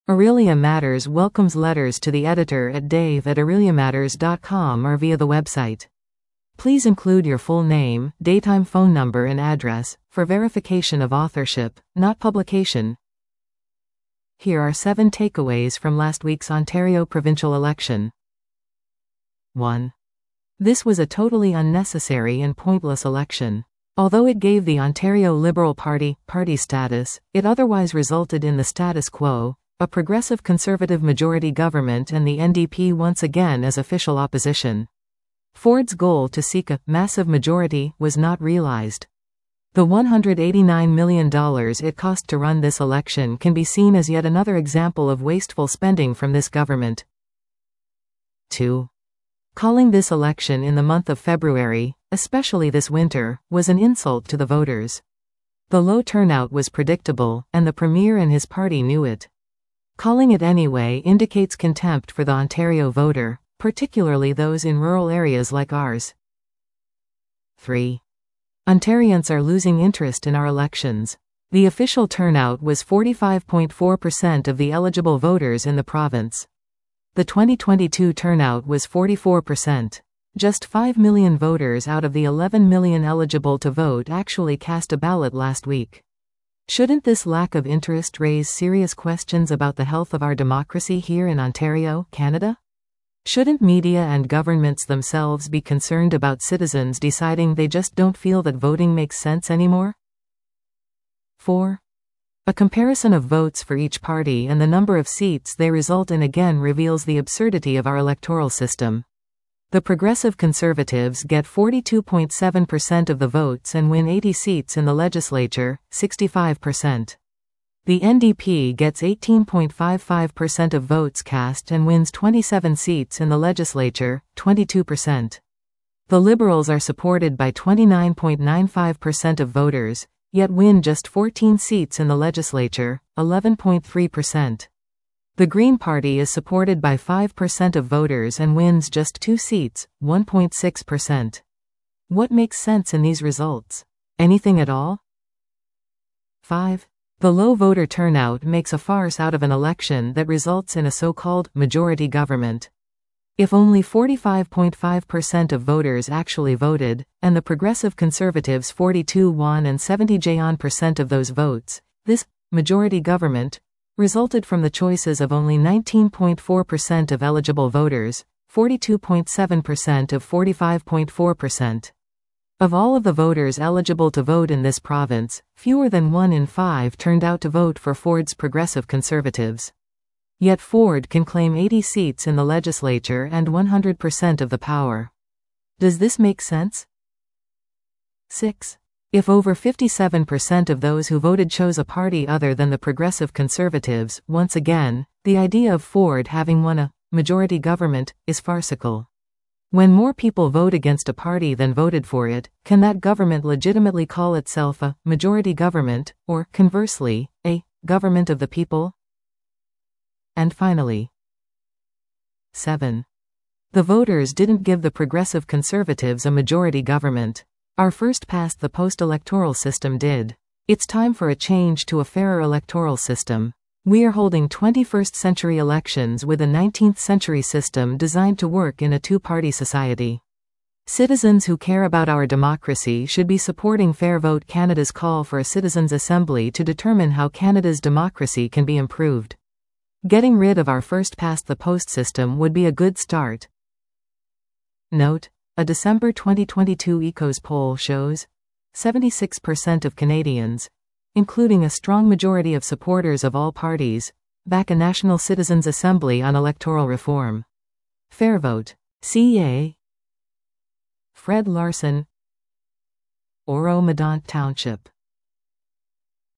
Aurelia Matters welcomes letters to the editor at dave@aureliamatters.com or via the website. Please include your full name, daytime phone number and address, for verification of authorship, not publication. Here are 7 takeaways from last week's Ontario provincial election. 1. This was a totally unnecessary and pointless election. Although it gave the Ontario Liberal Party party status, it otherwise resulted in the status quo, a progressive conservative majority government and the NDP once again as official opposition. Ford's goal to seek a massive majority was not realized. The $189 million it cost to run this election can be seen as yet another example of wasteful spending from this government. 2. Calling this election in the month of February, especially this winter, was an insult to the voters. The low turnout was predictable, and the Premier and his party knew it. Calling it anyway indicates contempt for the Ontario voter, particularly those in rural areas like ours. 3. Ontarians are losing interest in our elections. The official turnout was 45.4% of the eligible voters in the province. The 2022 turnout was 44%. Just 5 million voters out of the 11 million eligible to vote actually cast a ballot last week. Shouldn't this lack of interest raise serious questions about the health of our democracy here in Ontario, Canada? Shouldn't media and governments themselves be concerned about citizens deciding they just don't feel that voting makes sense anymore? 4. A comparison of votes for each party and the number of seats they result in again reveals the absurdity of our electoral system. The Progressive Conservatives get 42.7% of the votes and win 80 seats in the legislature, 65%. The NDP gets 18.55% of votes cast and wins 27 seats in the legislature, 22%. The Liberals are supported by 29.95% of voters, yet win just 14 seats in the legislature, 11.3%. The Green Party is supported by 5% of voters and wins just 2 seats, 1.6%. What makes sense in these results? Anything at all? 5. The low voter turnout makes a farce out of an election that results in a so-called majority government. If only 45.5% of voters actually voted, and the Progressive Conservatives 42.1 and 70% of those votes, this majority government resulted from the choices of only 19.4% of eligible voters, 42.7% of 45.4%. Of all of the voters eligible to vote in this province, fewer than 1 in 5 turned out to vote for Ford's Progressive Conservatives. Yet Ford can claim 80 seats in the legislature and 100% of the power. Does this make sense? 6. If over 57% of those who voted chose a party other than the Progressive Conservatives, once again, the idea of Ford having won a majority government is farcical. When more people vote against a party than voted for it, can that government legitimately call itself a majority government, or, conversely, a government of the people? And finally, 7. The voters didn't give the Progressive Conservatives a majority government. Our first past the post-electoral system did. It's time for a change to a fairer electoral system. We are holding 21st century elections with a 19th century system designed to work in a two-party society. Citizens who care about our democracy should be supporting Fair Vote Canada's call for a citizens' assembly to determine how Canada's democracy can be improved. Getting rid of our first past the post system would be a good start. Note: a December 2022 Ecos poll shows 76% of Canadians, including a strong majority of supporters of all parties, back a National Citizens' Assembly on electoral reform. Fair Vote. CA. Fred Larson, Oro-Medonte Township.